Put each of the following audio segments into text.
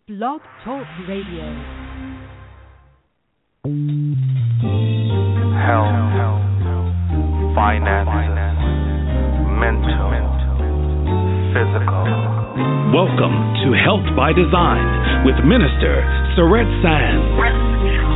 Blog Talk Radio. Health, finances, mental, physical. Welcome to Health by Design with Minister Surette Sands.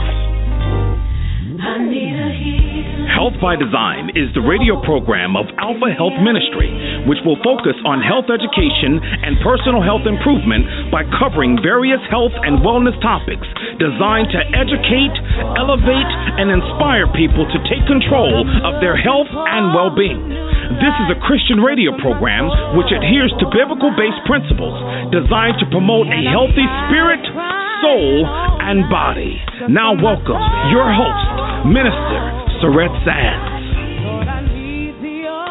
Health by Design is the radio program of Alpha Health Ministry, which will focus on health education and personal health improvement by covering various health and wellness topics designed to educate, elevate, and inspire people to take control of their health and well-being. This is a Christian radio program which adheres to biblical-based principles designed to promote a healthy spirit, soul, and body. Now welcome your host, Minister Surette Sands. Lord, I need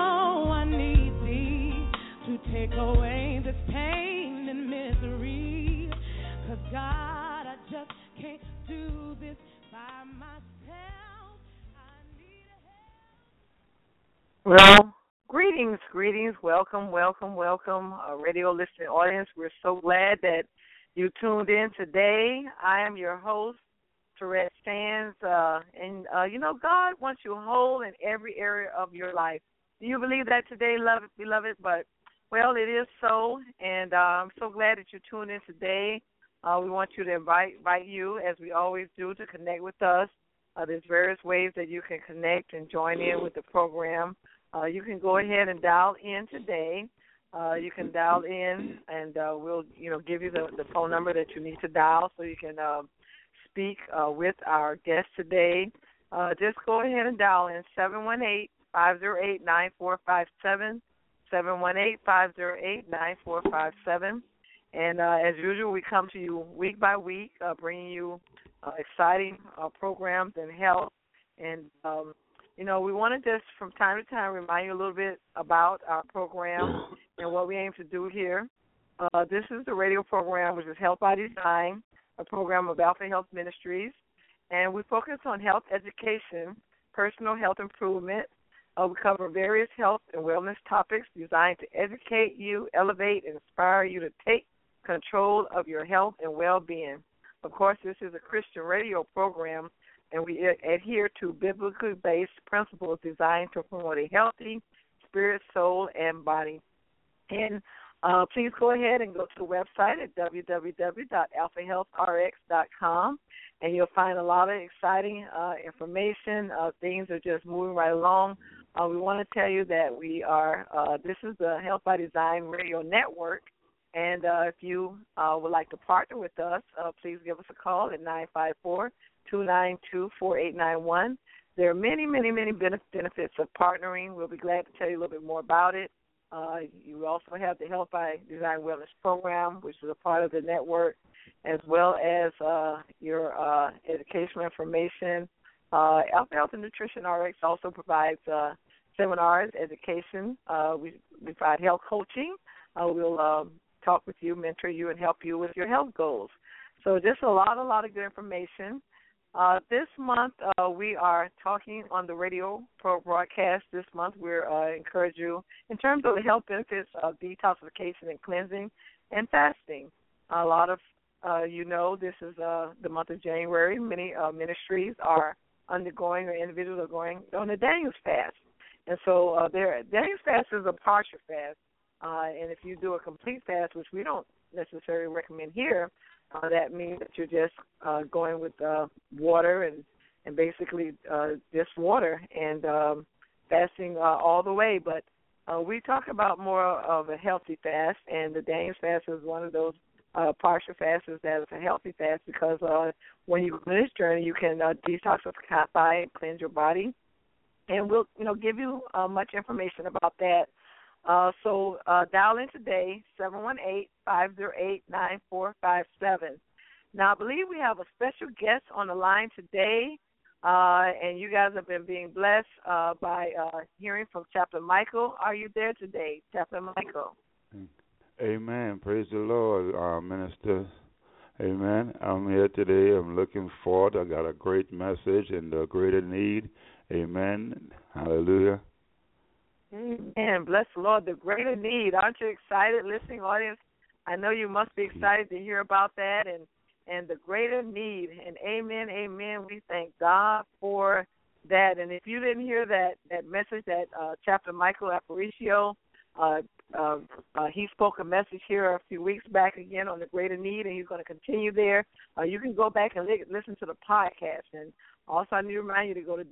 thee to take away this pain and misery. 'Cause God, I just can't do this by myself. I need help. Well, greetings, welcome, radio listening audience. We're so glad that you tuned in today. I am your host, Surette Sands, and God wants you whole in every area of your life. Do you believe that today, beloved? But, well, it is so, and I'm so glad that you tuned in today. We want you to invite you, as we always do, to connect with us. There's various ways that you can connect and join in with the program. You can go ahead and dial in today. You can dial in, and we'll, give you the phone number that you need to dial so you can speak with our guest today. Just go ahead and dial in 718-508-9457, 718-508-9457. And as usual, we come to you week by week, bringing you exciting programs and health. And, we want to just from time to time remind you a little bit about our program and what we aim to do here. This is the radio program, which is Health by Design, a program of Alpha Health Ministries, and we focus on health education, personal health improvement. We cover various health and wellness topics designed to educate you, elevate, and inspire you to take control of your health and well-being. Of course, this is a Christian radio program, and we adhere to biblically based principles designed to promote a healthy spirit, soul, and body. And please go ahead and go to the website at www.alphahealthrx.com, and you'll find a lot of exciting information. Things are just moving right along. We want to tell you that we are, this is the Health by Design Radio Network, and if you would like to partner with us, please give us a call at 954-292-4891. There are many, many, many benefits of partnering. We'll be glad to tell you a little bit more about it. You also have the Health by Design Wellness Program, which is a part of the network, as well as your educational information. Alpha Health and Nutrition RX also provides seminars, education. We provide health coaching. We'll talk with you, mentor you, and help you with your health goals. So just a lot of good information. This month, we are talking on the radio broadcast. This month, we're encourage you in terms of the health benefits of detoxification and cleansing and fasting. A lot of this is the month of January. Many ministries are undergoing, or individuals are going on a Daniel's fast. And so Daniel's fast is a partial fast. And if you do a complete fast, which we don't necessarily recommend here, that means that you're just going with water and basically just water and fasting all the way. But we talk about more of a healthy fast, and the Daniel's fast is one of those partial fasts that is a healthy fast because when you go on this journey, you can detoxify and cleanse your body. And we'll give you much information about that. So dial in today, 718-508-9457. Now, I believe we have a special guest on the line today, and you guys have been being blessed by hearing from Chaplain Michael. Are you there today, Chaplain Michael? Amen. Praise the Lord, Minister. Amen. I'm here today. I'm looking forward. I got a great message and a greater need. Amen. Hallelujah. Amen. Bless the Lord. The greater need. Aren't you excited, listening audience? I know you must be excited to hear about that and the greater need. And amen, amen. We thank God for that. And if you didn't hear that message that Chaplain Michael Aparicio, he spoke a message here a few weeks back again on the greater need, and he's going to continue there. You can go back and listen to the podcast. And also I need to remind you to go to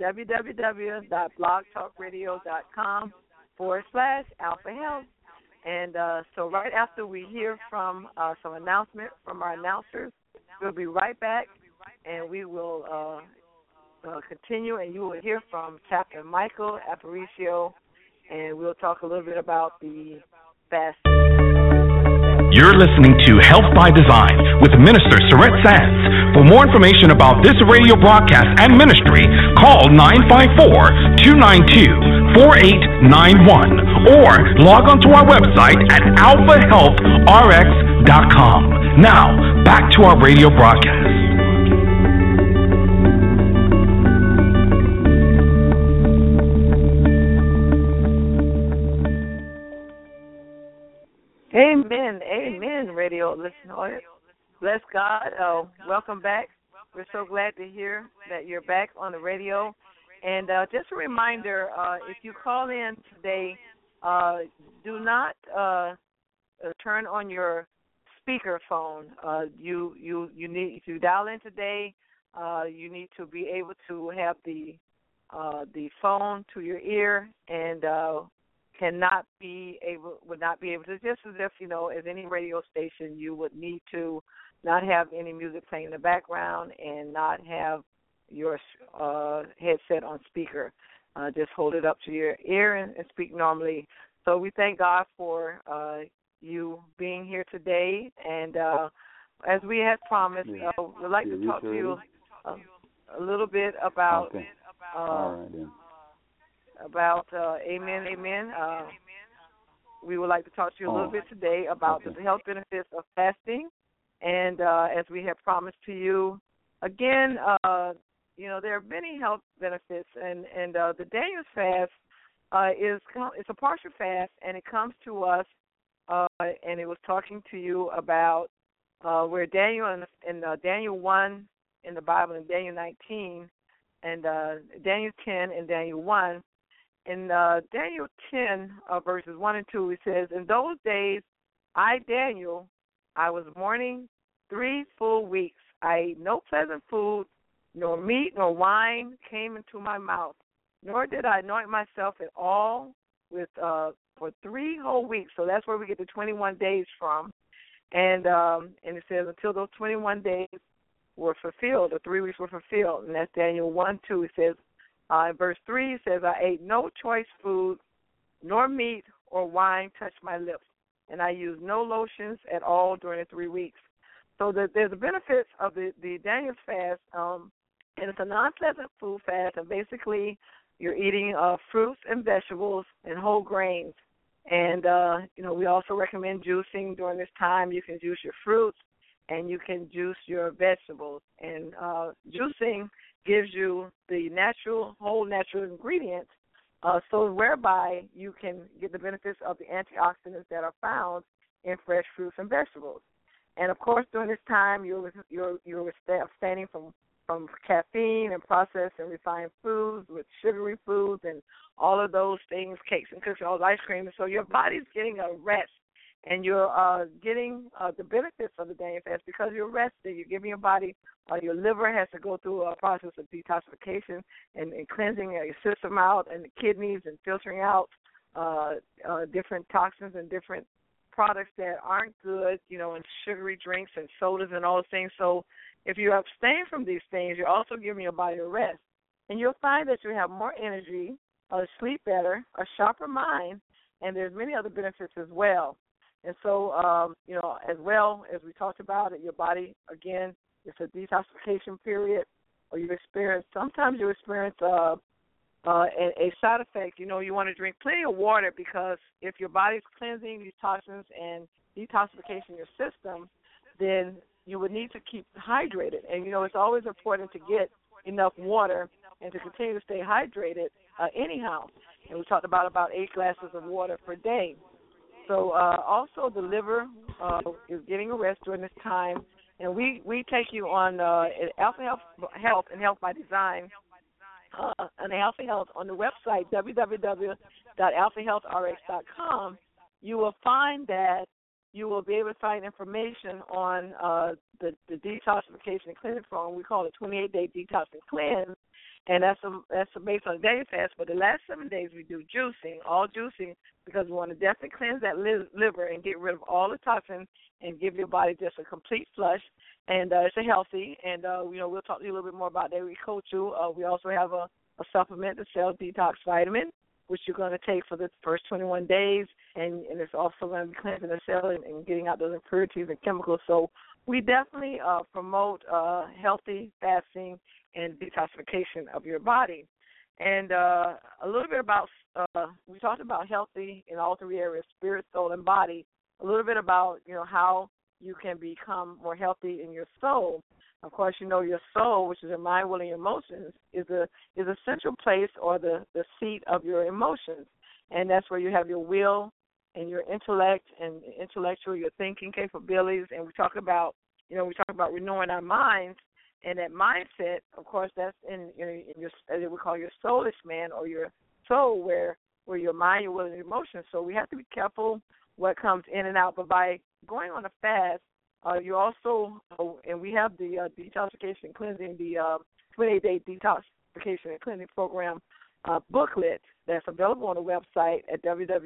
www.blogtalkradio.com/Alpha Health. And so right after we hear from some announcement from our announcers, we'll be right back, and we will continue, and you will hear from Chaplain Michael Aparicio, and we'll talk a little bit about the fast. You're listening to Health by Design with Minister Surette Sands. For more information about this radio broadcast and ministry, call 954-292-4891 or log on to our website at alphahealthrx.com. Now, back to our radio broadcast. Amen, amen, radio listeners. Bless God. Welcome back. We're so glad to hear that you're back on the radio. And just a reminder, if you call in today, do not turn on your speaker phone. You need, if you dial in today, you need to be able to have the phone to your ear and would not be able to, just as if, as any radio station, you would need to not have any music playing in the background and not have your headset on speaker. Just hold it up to your ear and speak normally. So we thank God for you being here today. And as we had promised, we'd like to talk to you a little bit about amen, amen. We would like to talk to you a little bit today about the health benefits of fasting. And as we have promised to you, again, there are many health benefits. And the Daniel's fast it's a partial fast, and it comes to us, and it was talking to you about where Daniel in Daniel 1 in the Bible and Daniel 19 and Daniel 10 and Daniel 1. In Daniel 10, verses 1 and 2, it says, "In those days, I, Daniel, I was mourning 3 full weeks. I ate no pleasant food, nor meat nor wine came into my mouth, nor did I anoint myself at all with for 3 whole weeks." So that's where we get the 21 days from. And it says until those 21 days were fulfilled, the 3 weeks were fulfilled. And that's Daniel 1:2. It says, in verse 3, it says, "I ate no choice food, nor meat or wine touched my lips, and I used no lotions at all during the 3 weeks." So there's the benefits of the Daniel's fast, and it's a non-pleasant food fast, and basically you're eating fruits and vegetables and whole grains. And, we also recommend juicing during this time. You can juice your fruits and you can juice your vegetables. And juicing gives you the whole natural ingredients, so whereby you can get the benefits of the antioxidants that are found in fresh fruits and vegetables. And, of course, during this time, you're abstaining from caffeine and processed and refined foods with sugary foods and all of those things, cakes and cookies, all ice cream. So your body's getting a rest, and you're getting the benefits of the Daniel fast because you're rested. You're giving your body, your liver has to go through a process of detoxification and cleansing your system out and the kidneys and filtering out different toxins and different products that aren't good, and sugary drinks and sodas and all those things. So if you abstain from these things, you're also giving your body a rest. And you'll find that you have more energy, sleep better, a sharper mind, and there's many other benefits as well. And so, as well as we talked about it, your body, again, it's a detoxification period, or sometimes you experience a side effect. You want to drink plenty of water because if your body's cleansing these toxins and detoxification your system, then you would need to keep hydrated. And, it's always important to get enough water and to continue to stay hydrated anyhow. And we talked about 8 glasses of water per day. So also the liver is getting a rest during this time. And we take you on Alpha Health and Health by Design and Alpha Health on the website, www.alphahealthrx.com. You will find that you will be able to find information on the detoxification and cleansing program. We call it 28-day detox and cleanse, and that's based on a daily fast. But the last 7 days we do juicing, all juicing, because we want to definitely cleanse that liver and get rid of all the toxins and give your body just a complete flush. And it's a healthy, and we'll talk to you a little bit more about that. We coach you. We also have a supplement, the Cell Detox Vitamin, which you're going to take for the first 21 days, and it's also going to be cleansing the cell and getting out those impurities and chemicals. So we definitely promote healthy fasting and detoxification of your body. And a little bit about, we talked about healthy in all three areas, spirit, soul, and body. A little bit about, how you can become more healthy in your soul. Of course, your soul, which is your mind, will, and your emotions, is a central place or the seat of your emotions. And that's where you have your will and your intellect and intellectual, your thinking capabilities. And we talk about renewing our minds. And that mindset, of course, that's in your, as we call your soulish man, or your soul, where your mind, your will, and your emotions. So we have to be careful what comes in and out. But by going on a fast, you also, and we have the detoxification cleansing, the 28-day detoxification and cleansing program booklet that's available on the website at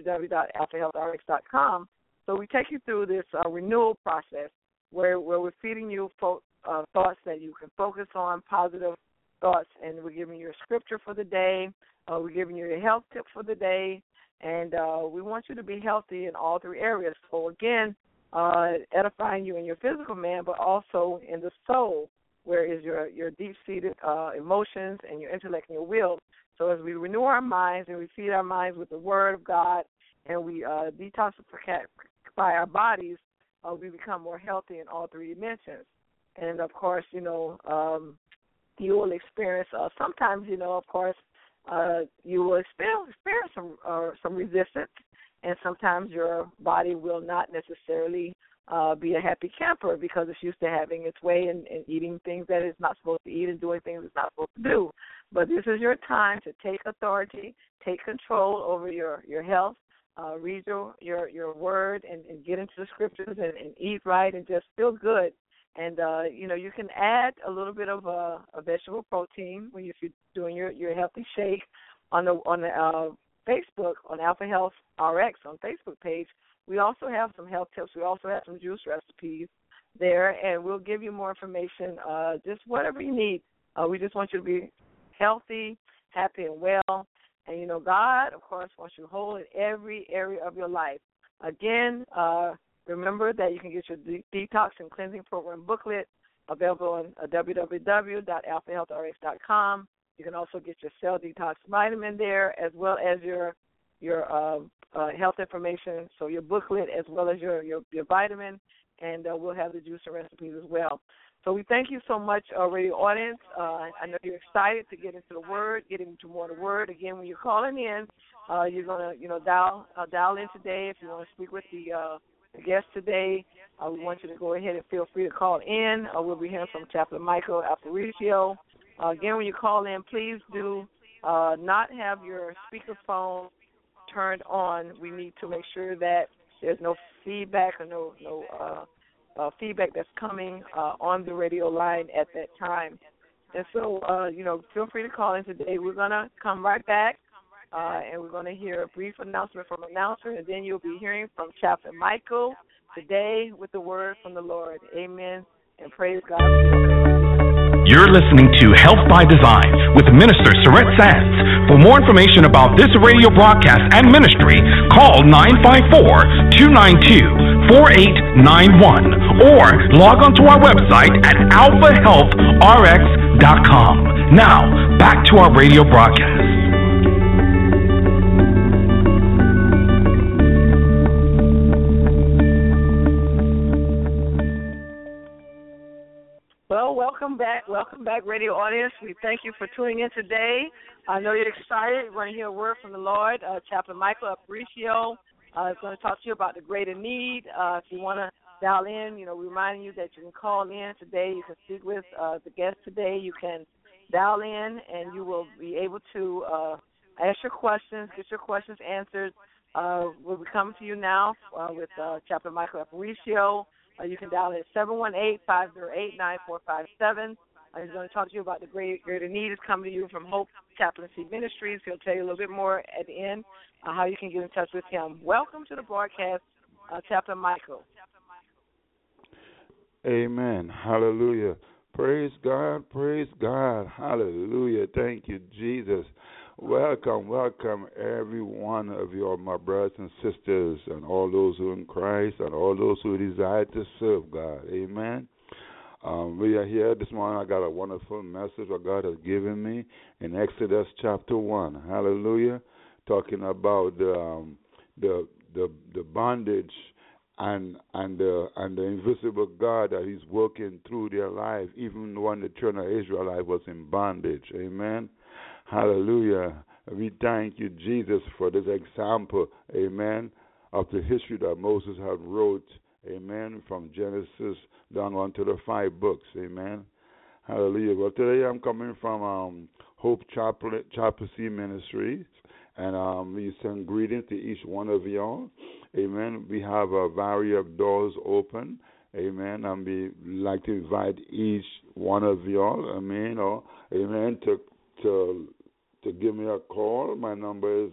www.alphahealthrx.com. So we take you through this renewal process where we're feeding you thoughts that you can focus on, positive thoughts, and we're giving you a scripture for the day. We're giving you a health tip for the day, and we want you to be healthy in all three areas. So again, edifying you in your physical man, but also in the soul, where is your deep-seated emotions and your intellect and your will. So as we renew our minds and we feed our minds with the Word of God, and we detoxify our bodies, we become more healthy in all three dimensions. And of course, you will experience sometimes, of course, you will experience some resistance, and sometimes your body will not necessarily be a happy camper because it's used to having its way and eating things that it's not supposed to eat and doing things it's not supposed to do. But this is your time to take authority, take control over your health, read your word and get into the scriptures and eat right and just feel good. And, you can add a little bit of a vegetable protein when you're doing your healthy shake on the Facebook, on Alpha Health RX on Facebook page. We also have some health tips. We also have some juice recipes there, and we'll give you more information, just whatever you need. We just want you to be healthy, happy, and well. And, God, of course, wants you whole in every area of your life. Again, remember that you can get your detox and cleansing program booklet available on www.alphahealthrx.com. You can also get your Cell Detox Vitamin there, as well as your health information, so your booklet as well as your vitamin, and we'll have the juice and recipes as well. So we thank you so much, radio audience. I know you're excited to get into the Word, get into more of the Word. Again, when you're calling in, you're going to dial in today if you want to speak with the guest today. We want you to go ahead and feel free to call in. We'll be hearing from Chaplain Michael Aparicio. Again, when you call in, please do not have your speakerphone turned on. We need to make sure that there's no feedback or no feedback that's coming on the radio line at that time. And so, feel free to call in today. We're going to come right back, and we're going to hear a brief announcement from an announcer, and then you'll be hearing from Chaplain Michael today with the word from the Lord. Amen, and praise God. You're listening to Health by Design with Minister Surette Sands. For more information about this radio broadcast and ministry, call 954-292-4891 or log on to our website at alphahealthrx.com. Now, back to our radio broadcast. Well, welcome back, radio audience. We thank you for tuning in today. I know you're excited. We're going to hear a word from the Lord. Chaplain Michael Aparicio It's going to talk to you about the greater need. If you want to dial in, reminding you that you can call in today. You can speak with the guest today. You can dial in, and you will be able to ask your questions, get your questions answered. We'll be coming to you now with Chaplain Michael Aparicio. You can dial in at 718-508-9457. He's going to talk to you about the greater need. Is coming to you from Hope Chaplaincy Ministries. He'll tell you a little bit more at the end how you can get in touch with him. Welcome to the broadcast, Chaplain Michael. Amen. Hallelujah. Praise God. Praise God. Hallelujah. Thank you, Jesus. Welcome, every one of you, my brothers and sisters, and all those who are in Christ, and all those who desire to serve God. Amen. We are here this morning. I got a wonderful message that God has given me in Exodus chapter 1. Hallelujah. Talking about the bondage and the invisible God that He's working through their life, even when the children of Israel was in bondage. Amen. Hallelujah. We thank you, Jesus, for this example, amen, of the history that Moses had wrote, amen, from Genesis down on to the 5 books, amen. Hallelujah. Well, today I'm coming from Hope Chaplaincy Ministries, and we send greetings to each one of y'all, amen. We have a variety of doors open, amen, and we like to invite each one of y'all, amen, to give me a call. My number is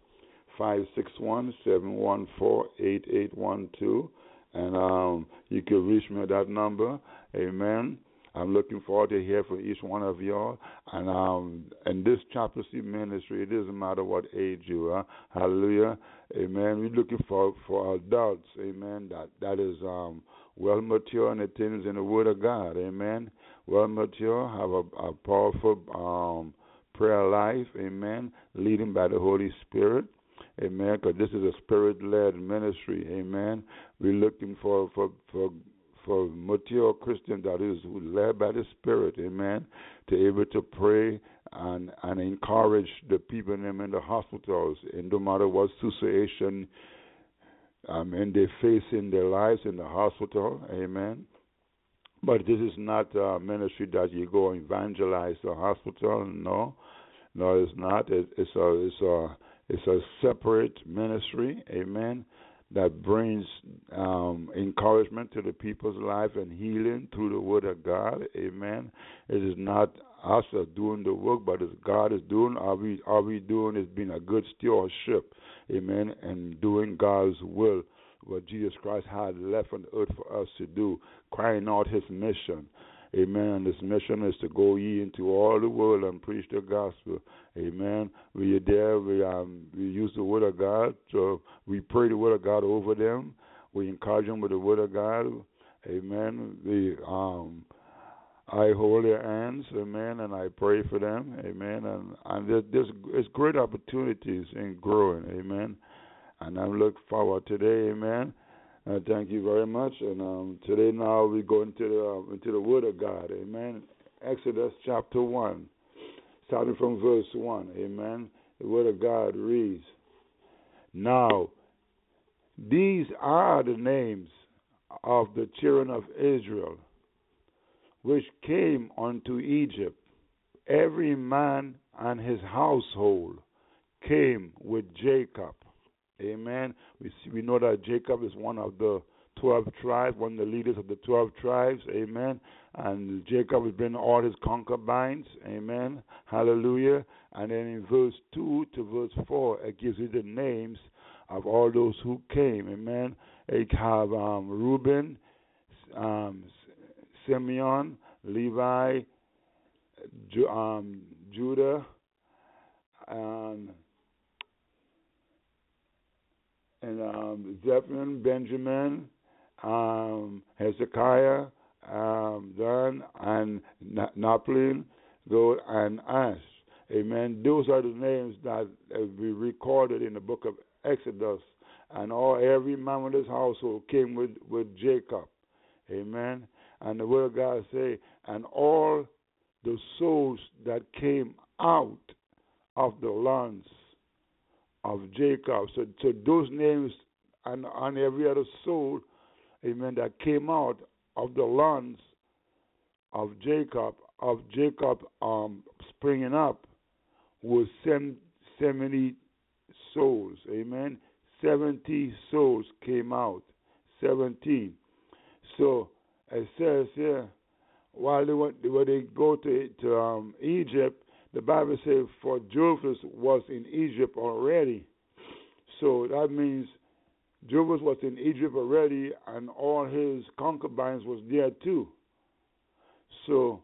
561-714-8812, and you can reach me at that number. Amen. I'm looking forward to hear from each one of y'all. And this chaplaincy ministry, it doesn't matter what age you are. Hallelujah. Amen. We're looking for adults. Amen. That is well mature in the things in the Word of God. Amen. Well mature, have a powerful prayer life, amen, leading by the Holy Spirit, amen, because this is a Spirit-led ministry, amen. We're looking for mature Christians that is led by the Spirit, amen, to be able to pray and encourage the people in the hospitals, and no matter what situation and they face in their lives in the hospital, amen. But this is not a ministry that you go evangelize the hospital. No, it's not. It's a separate ministry, amen, that brings encouragement to the people's life and healing through the Word of God, amen. It is not us doing the work, but it's God is doing. All we doing is being a good stewardship, amen, and doing God's will, what Jesus Christ had left on the earth for us to do, crying out His mission. Amen. And His mission is to go ye into all the world and preach the gospel. Amen. We are there. We use the Word of God. So we pray the Word of God over them. We encourage them with the Word of God. Amen. I hold their hands. Amen. And I pray for them. Amen. And there's great opportunities in growing. Amen. And I look forward today, amen. Thank you very much. And today now we go into the Word of God, amen. Exodus chapter 1, starting from verse 1, amen. The Word of God reads, Now, these are the names of the children of Israel, which came unto Egypt. Every man and his household came with Jacob. Amen. We know that Jacob is one of the 12 tribes, one of the leaders of the 12 tribes. Amen. And Jacob has been all his concubines. Amen. Hallelujah. And then in verse 2 to verse 4, it gives you the names of all those who came. Amen. It have Reuben, Simeon, Levi, Judah, and Zebulun, Benjamin, Hezekiah, Dan, and Naphtali, Gad, and Ash. Amen. Those are the names that we recorded in the book of Exodus. And every man of his household came with Jacob. Amen. And the Word of God say, and all the souls that came out of the lands of Jacob. So those names and on every other soul, amen, that came out of the loins of Jacob springing up was 70 souls, amen. 70 souls came out, 17. So it says here, while they go to Egypt, the Bible says for Joseph was in Egypt already. So that means Joseph was in Egypt already, and all his concubines was there too. So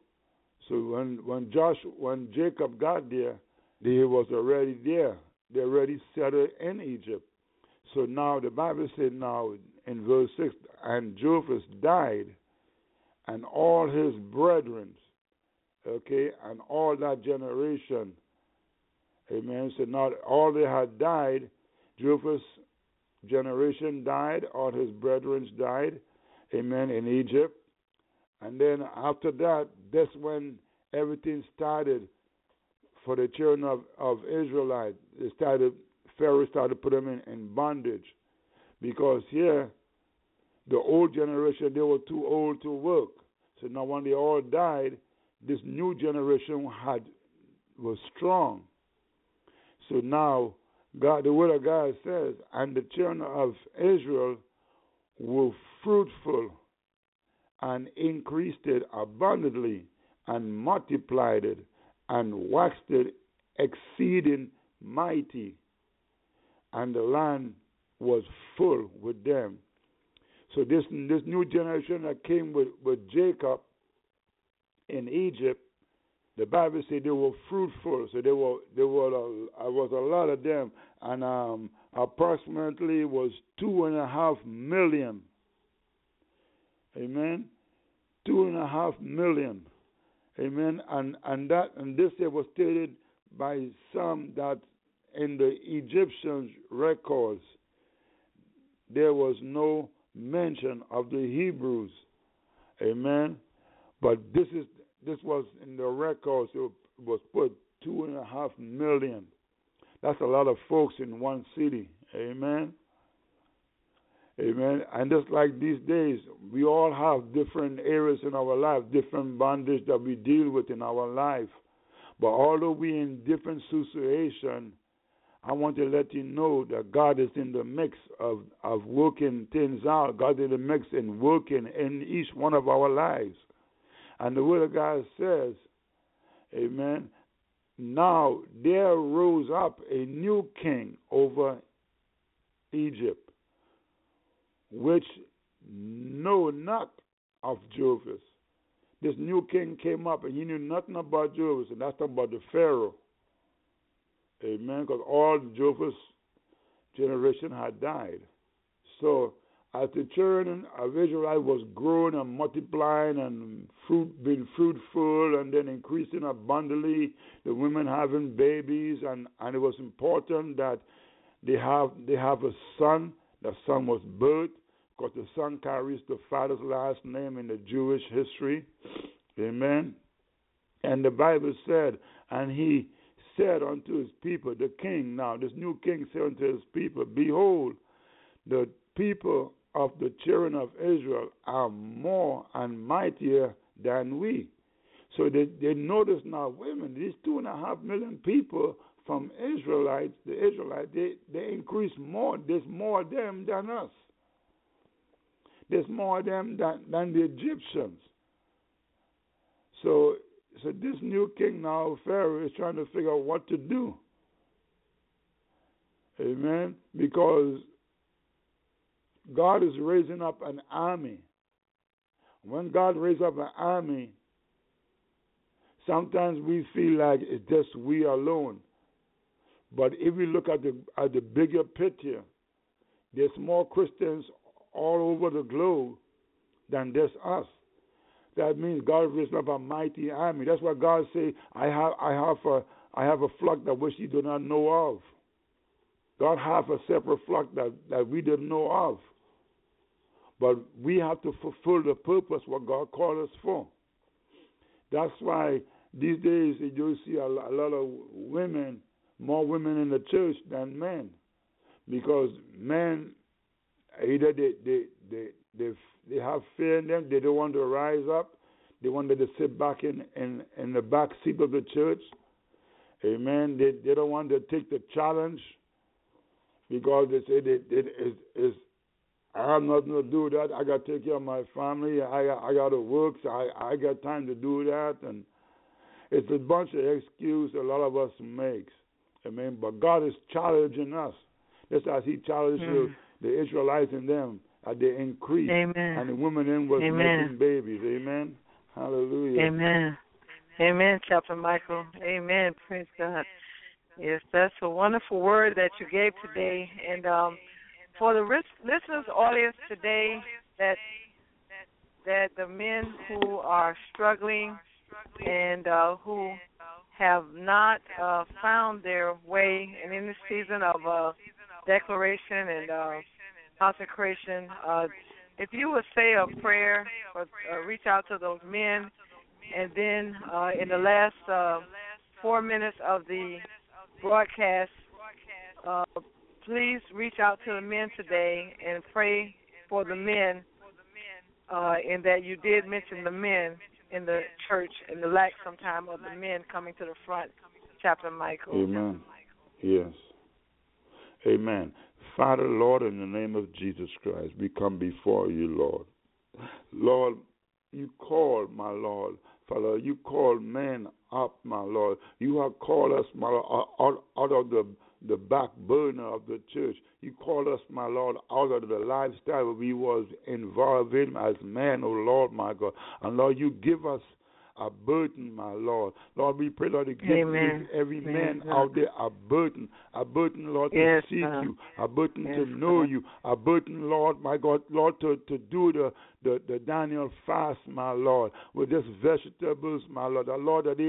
when Jacob got there, they was already there. They already settled in Egypt. So now the Bible said now in verse 6, and Joseph died, and all his brethren, okay, and all that generation, amen. So now all they had died, Joseph's generation died, all his brethren died, amen, in Egypt. And then after that, that's when everything started for the children of Israelites. Pharaoh started putting them in bondage. Because here, the old generation, they were too old to work. So now when they all died, this new generation was strong. So now, the word of God says, and the children of Israel were fruitful and increased it abundantly and multiplied it and waxed it exceeding mighty, and the land was full with them. So this new generation that came with Jacob in Egypt, the Bible said they were fruitful. So there was a lot of them, and approximately was 2.5 million. Amen. 2.5 million. Amen. And this was stated by some that in the Egyptian records there was no mention of the Hebrews. Amen. But this was in the records. It was put 2.5 million. That's a lot of folks in one city. Amen. Amen. And just like these days, we all have different areas in our life, different bondage that we deal with in our life. But although we're in different situations, I want to let you know that God is in the mix of working things out. God is in the mix and working in each one of our lives. And the Word of God says, amen, now there rose up a new king over Egypt, which know not of Joseph. This new king came up and he knew nothing about Joseph, and that's about the Pharaoh. Amen, because all Joseph's generation had died. So as the children of Israel was growing and multiplying and being fruitful and then increasing abundantly, the women having babies, and it was important that they have a son. The son was birthed, because the son carries the father's last name in the Jewish history. Amen. And the Bible said, and he said unto his people, the king, now this new king said unto his people, behold, the people of the children of Israel are more and mightier than we. So they notice now, wait a minute, these 2.5 million people from the Israelites, they increase more. There's more of them than us. There's more of them than the Egyptians. So this new king now, Pharaoh, is trying to figure out what to do. Amen? Because God is raising up an army. When God raises up an army, sometimes we feel like it's just we alone. But if we look at the bigger picture, there's more Christians all over the globe than there's us. That means God raised up a mighty army. That's why God says, I have a flock that which you do not know of. God has a separate flock that we didn't know of. But we have to fulfill the purpose what God called us for. That's why these days you see a lot of women more women in the church than men, because men either they have fear in them, they don't want to rise up, they wanted to sit back in the back seat of the church. Amen. They don't want to take the challenge because they say I have nothing to do with that. I got to take care of my family. I got to work, so I got time to do that. And it's a bunch of excuses a lot of us makes. Amen. But God is challenging us, just as He challenged the Israelites in them as they increased. Amen. And the women in was making babies. Amen. Hallelujah. Amen. Amen, Chaplain Michael. Amen. Praise God. Yes, that's a wonderful word that you gave today. And for the listeners' audience today, that the men who are struggling and who have not found their way, and in this season of declaration and consecration, if you would say a prayer or reach out to those men, and then in the last 4 minutes of the broadcast, please reach out to the men today and pray for the men, in that you did mention the men in the church and the lack sometime of the men coming to the front, Chaplain Michael. Amen. Yes. Amen. Father, Lord, in the name of Jesus Christ, we come before you, Lord. Lord, you called, my Lord. Father, you called men up, my Lord. You have called us, my Lord, out of the back burner of the church. You called us, my Lord, out of the lifestyle we was involved in as men, oh Lord, my God. And Lord, you give us a burden, my Lord. Lord, we pray, Lord, to give every man out there a burden, Lord, to seek you, a burden to know you, a burden, Lord, my God, Lord, to do the Daniel fast, my Lord, with just vegetables, my Lord, the Lord, that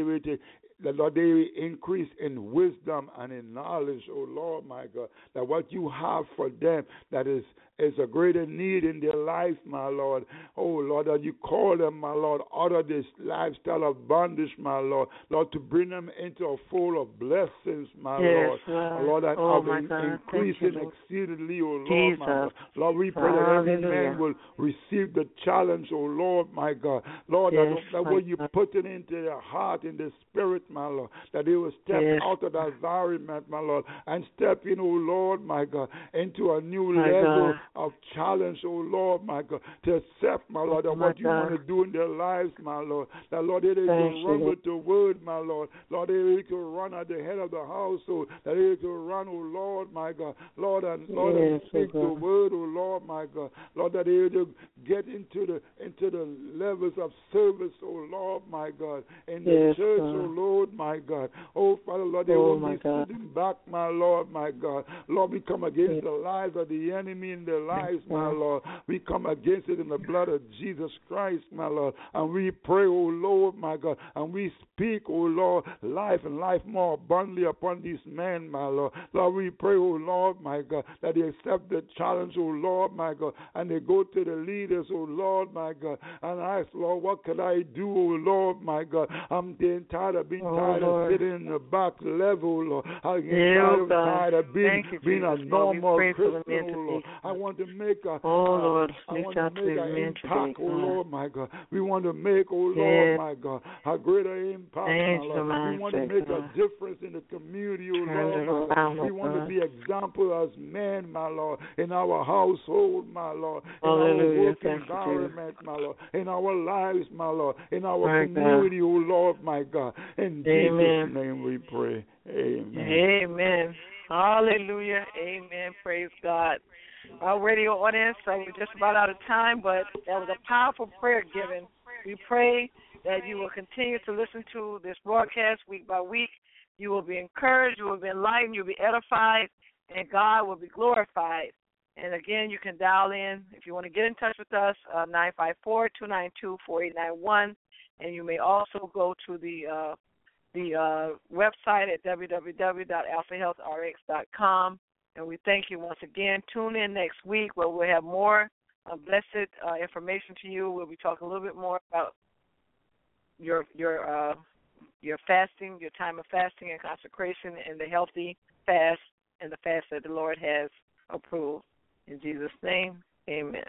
they will increase in wisdom and in knowledge, oh Lord, my God, that what you have for them, that is a greater need in their life, my Lord. Oh, Lord, that you call them, my Lord, out of this lifestyle of bondage, my Lord. Lord, to bring them into a fold of blessings, my Lord. Lord, that increasing exceedingly, oh Lord, my God. Lord, we pray that every man will receive the challenge, oh Lord, my God. Lord, that what you put it into their heart, in their spirit, my Lord, that they will step out of that environment, my Lord, and step in, oh Lord, my God, into a new level of challenge, oh Lord, my God, to accept, my Lord, of what you want to do in their lives, my Lord. That, Lord, they can run with the word, my Lord. Lord, they can run at the head of the household. That they can run, oh Lord, my God. Lord, and speak the word, oh Lord, my God. Lord, that they will get into the levels of service, oh Lord, my God, in the church, oh Lord, my God. Oh, Father, Lord, they won't be sitting back, my Lord, my God. Lord, we come against the lies of the enemy in their lives, my Lord. We come against it in the blood of Jesus Christ, my Lord. And we pray, oh Lord, my God, and we speak, oh Lord, life and life more abundantly upon these men, my Lord. Lord, we pray, oh Lord, my God, that they accept the challenge, oh Lord, my God, and they go to the leaders, oh Lord, my God, and ask, Lord, what can I do, oh Lord, my God? I'm getting tired of being tired of sitting in the back level, Lord. I'm getting tired of being a normal Christian, oh Lord. I want to make a impact, oh Lord, my God. We want to make, oh Lord, my God, a greater impact, my Lord. We want to make a difference in the community, oh Lord, my God. We want to be example as men, my Lord, in our household, my Lord, in our work environment, my Lord, in our lives, my Lord, in our community, oh Lord, my God. In Jesus' name we pray. Amen. Amen. Hallelujah. Amen. Praise God. Our radio audience, we're just about out of time, but that was a powerful prayer given. We pray that you will continue to listen to this broadcast week by week. You will be encouraged, you will be enlightened, you will be edified, and God will be glorified. And again, you can dial in if you want to get in touch with us, 954-292-4891, and you may also go to the website at www.alphahealthrx.com. And we thank you once again. Tune in next week where we'll have more blessed information to you. We'll be talking a little bit more about your your fasting, your time of fasting and consecration, and the healthy fast and the fast that the Lord has approved. In Jesus' name, amen.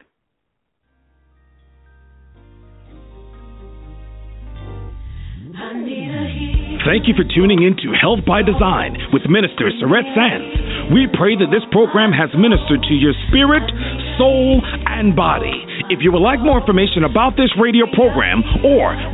Thank you for tuning in to Health by Design with Minister Sorette Sands. We pray that this program has ministered to your spirit, soul, and body. If you would like more information about this radio program or